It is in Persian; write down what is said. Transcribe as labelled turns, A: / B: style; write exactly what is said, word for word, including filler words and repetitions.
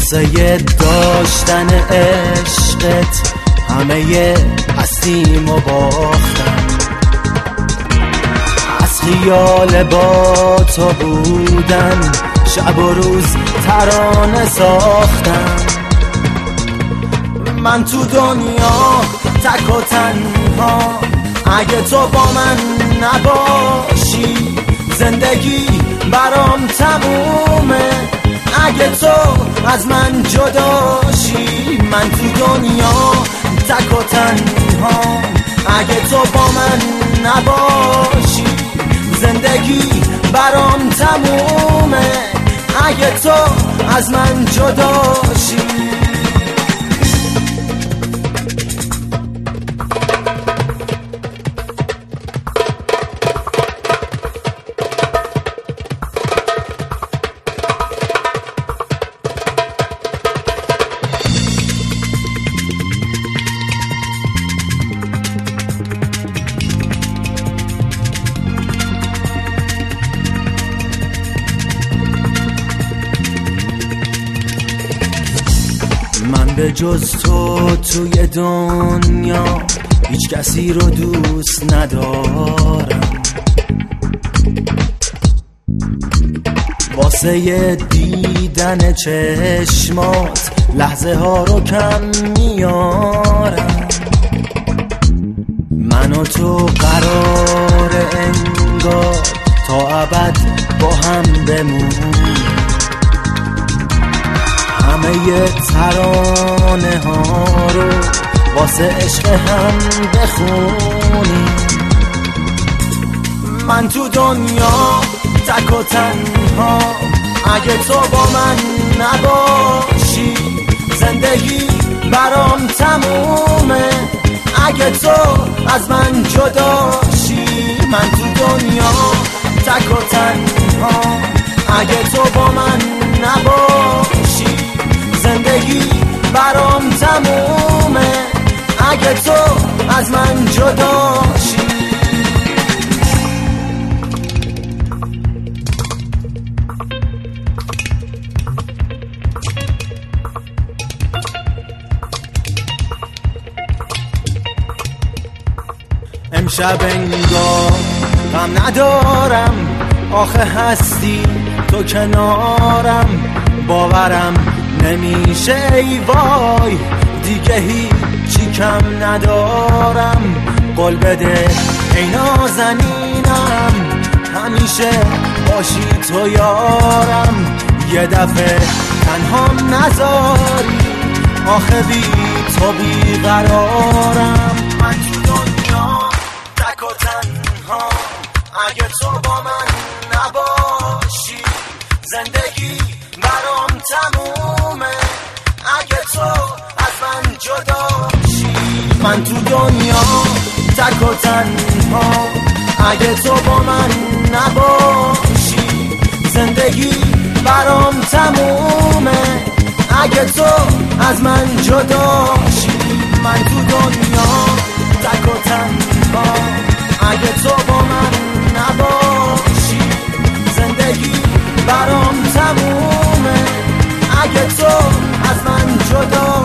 A: واسه داشتن عشقت همه هستیم و باختم، از خیال با تو بودم شب و روز ترانه ساختم. من تو دنیا تک و تنها، اگه تو با من نباشی زندگی برام تمومه. اگه تو از من جداشی من تو دنیا تک و تنها، اگه تو با من نباشی زندگی برام تمومه. اگه تو از من جداشی من به جز تو توی دنیا هیچ کسی رو دوست ندارم. واسه دیدن چشمات لحظه ها رو کم میارم. من و تو قرار انگار تا ابد با هم بمونیم، همه ترانه ها رو واسه عشق هم بخونیم. من تو دنیا تک و تنها، اگه تو با من نباشی زندگی برام تمومه. اگه تو از من جداشی من تو دنیا تک و تنها، اگه تو با من نباشی زندگی برام تمومه. اگه تو از من جداشی امشب انگار غم ندارم، آخه هستی تو کنارم. باورم نمیشه ای وای دیگه هیچی کم ندارم. قول بده ای نازنینم همیشه باشی تو یارم. یه دفعه تنهام نذاری آخه بی تو بیقرارم. من تو دنیا تک و تنها، اگه تو با من نباشی زندگی برام تمومه. اگه تو از من جداشی من تو دنیا تک و تنها، اگه تو با من نباشی زندگی برام تمومه. اگه تو از من جداشی من تو دنیا تک و تنها، اگه تو با من نباشی زندگی برام تمومه. اگه تو از من جدا